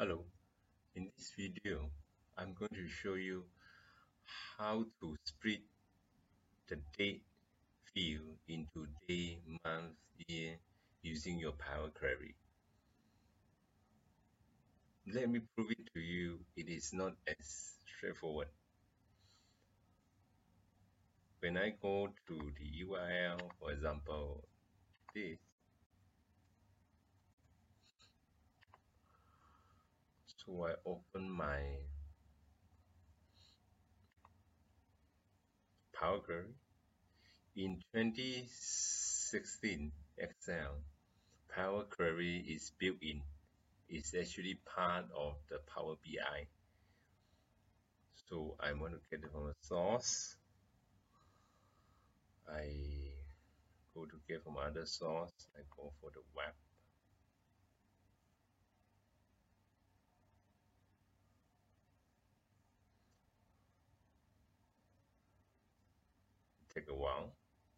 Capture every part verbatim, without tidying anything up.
Hello, in this video, I'm going to show you how to split the date field into day, month, year using your Power Query. Let me prove it to you, it is not as straightforward. When I go to the U R L, for example, this, so I open my Power Query. In twenty sixteen Excel, Power Query is built in. It's actually part of the Power B I. So I want to get it from a source. I go to get from other source. I go for the web. Take a while.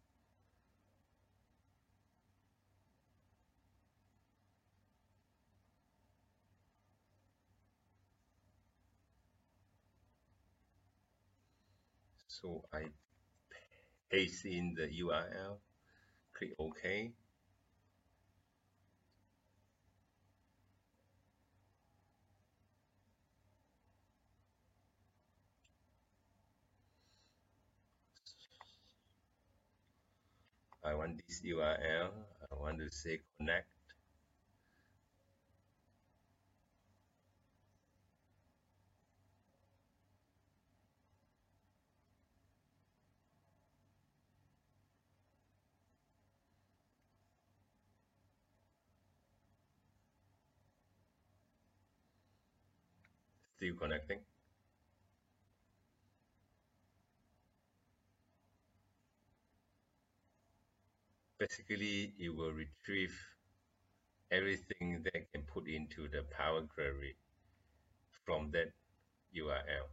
So I paste in the U R L, click OK. I want this U R L. I want to say connect. Still connecting. Basically, it will retrieve everything that can put into the Power Query from that U R L.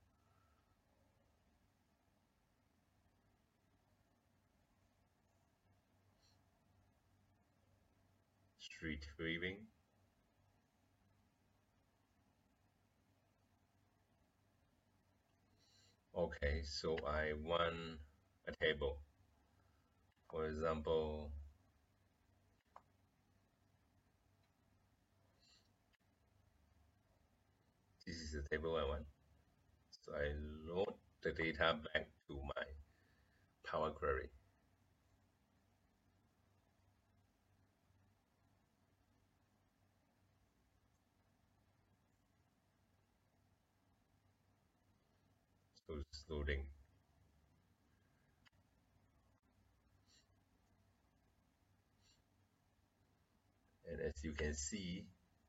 It's retrieving. Okay, so I want a table. For example, this is the table I want. So I load the data back to my Power Query. So it's loading. And as you can see,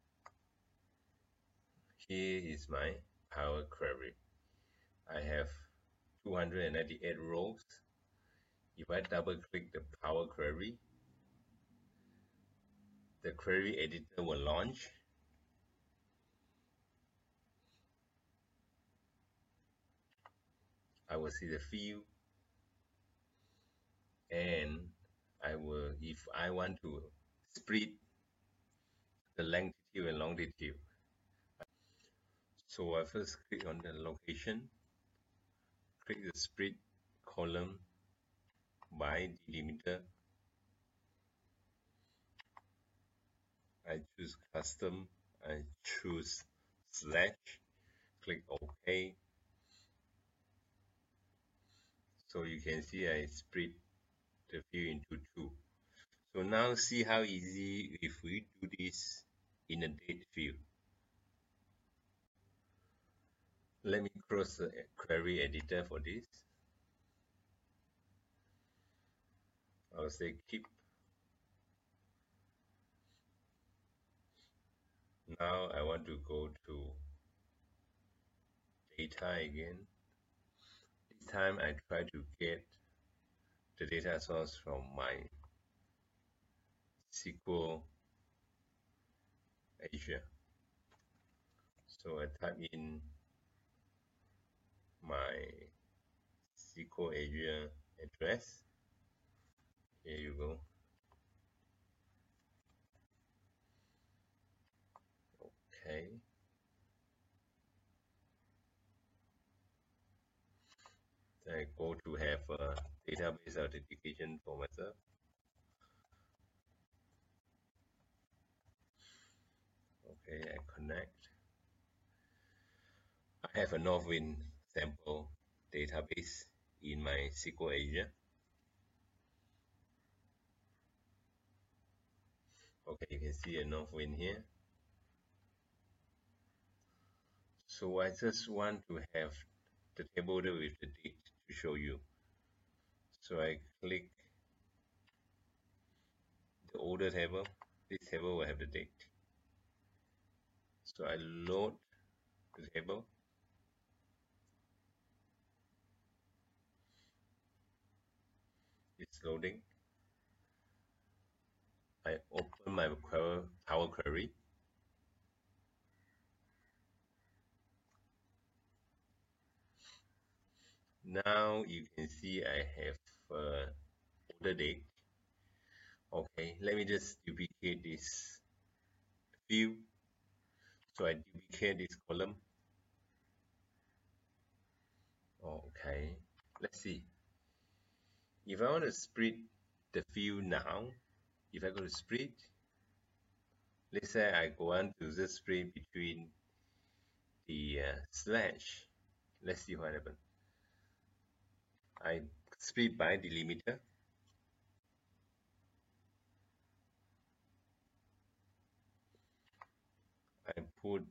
here is my Power Query. I have two hundred ninety-eight rows. If I double click the Power Query, the query editor will launch. I will see the field, and I will, if I want to split the longitude and longitude. So I first click on the location, click the split column by delimiter. I choose custom, I choose slash, click OK. So you can see I split the view into two. So now see how easy if we do this in a date field. Let me close the query editor for this. I'll say keep. Now I want to go to data again. This time I try to get the data source from my S Q L Azure. So I type in my S Q L Azure address. Here you go. Okay. go to have a database authentication for myself. Okay, I connect. I have a Northwind sample database in my S Q L Azure. Okay, you can see a Northwind here. So I just want to have the table with the date to show you. So I click the older table. This table will have the date. So I load the table. It's loading. I open my Power Query. Now you can see I have uh, order date. Okay, let me just duplicate this view. So I duplicate this column. Okay, let's see. If I want to split the view now, if I go to split, let's say I go on to the split between the uh, slash. Let's see what happens. I split by delimiter. I put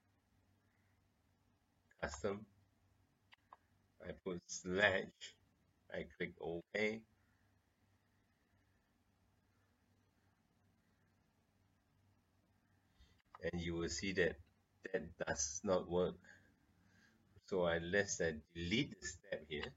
custom. I put slash. I click OK. And you will see that that does not work. So I let's uh, delete the step here.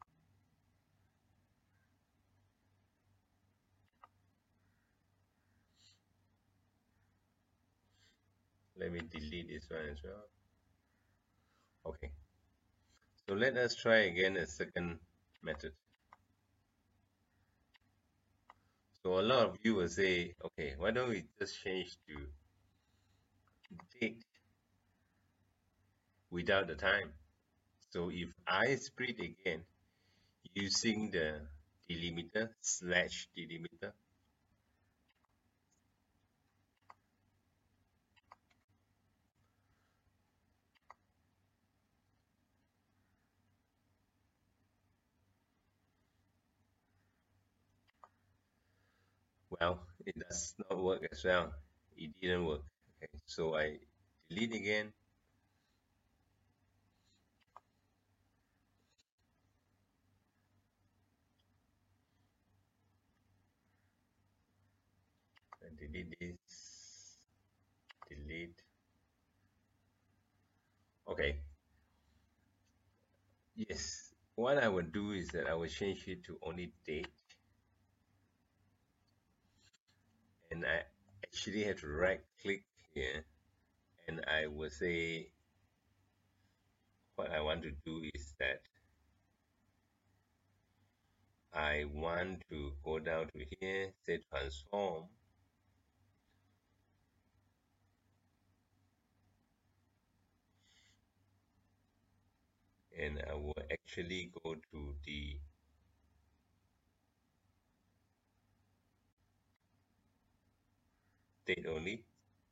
Let me delete this one as well. Okay. So let us try again a second method. So a lot of you will say, okay, why don't we just change to date without the time? So if I split again using the delimiter slash delimiter, well, it does not work as well. It didn't work. Okay, so I delete again. And delete this, delete. Okay. Yes, what I will do is that I will change it to only date. And I actually have to right click here and I will say what I want to do is that I want to go down to here, say transform, and I will actually go to the date only.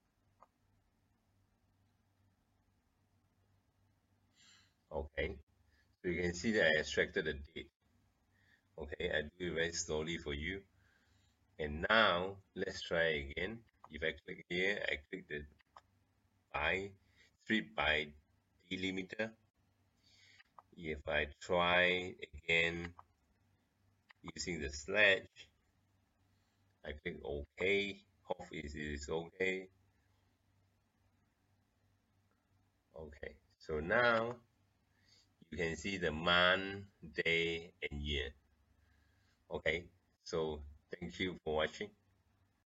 Okay, so you can see that I extracted the date. Okay, I do it very slowly for you. And now let's try again. If I click here, I click the by split by delimiter. If I try again using the slash, I click OK. Hope it is okay. Okay, so now you can see the month, day, and year. Okay, so thank you for watching.